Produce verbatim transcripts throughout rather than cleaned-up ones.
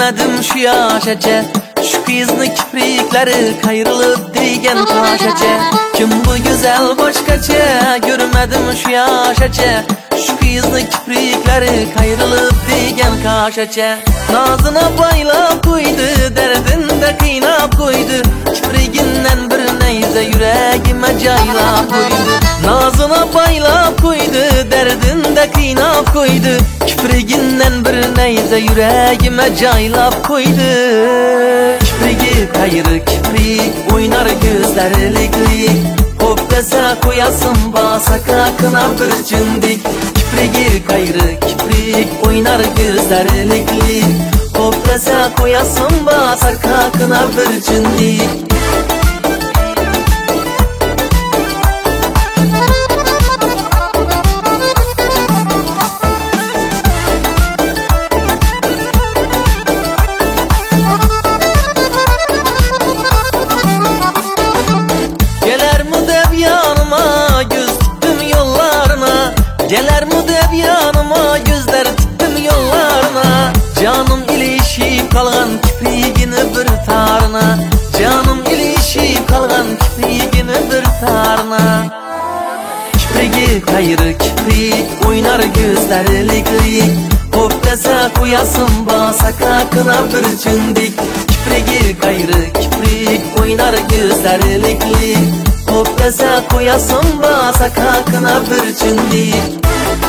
görmedim şu yaşaca. Şu kızın kiprikleri kayrılıp değgen kaşaca. Kim bu güzel başkaca, görmedim şu yaşaca. Şu kızın kiprikleri kayrılıp değgen kaşaca. Nazına baylap koydu, derdinde kıynap koydu. Kipriginden bir neyze yüreğime caylap koydu. Nazına baylap koydu, derdinde kıynap koydu. Kipriginden bir neyze yüreğime caylap koydu. Kiprigi kayırı kiprik, oynar gözleri liklik. Hop dese koyasın basa kakına bir cündik. Kiprigi kayırı kiprik, oynar gözleri liklik. Hop dese koyasın basa kakına bir cündik. Geler mi deb yanıma, gözler tuttum yollarına. Canım ilişip kalgan kiprigini bir tarına. Canım ilişip kalgan kiprigini bir tarına. Kiprigi kayırı kiprik, oynar gözleri liklik. Hop dese koyasın basa kakına bir cündik. Kiprigi kayırı kiprik, oynar gözleri liklik. Hop dese koyasın basa kakına bir cündik.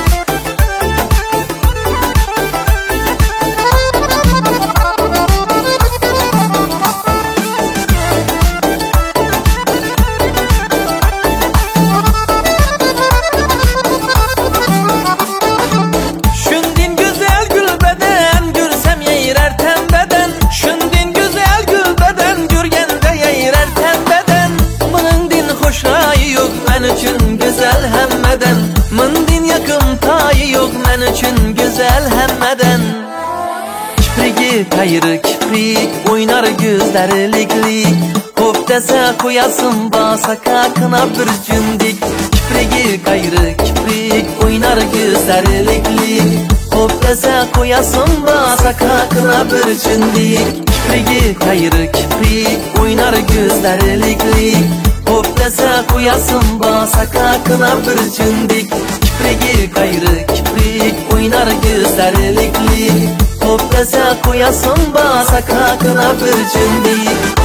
Güzel hemmeden, mındin yakın tayı yok men üçün güzel hemmeden. Kiprigi kayırı kiprik, oynar gözleri liklik. Hop dese koyasın basa kakına bir cündik. Kiprigi kayırı kiprik, oynar gözleri liklik. Hop dese koyasın basa kakına bir cündik. Kiprigi kayırı kiprik, oynar gözleri liklik. Hop dese koyasın basa kakına bir cündik. Kiprigi kayırı kiprik, oynar gözleri liklik. Hop dese koyasın basa kakına bir cündik.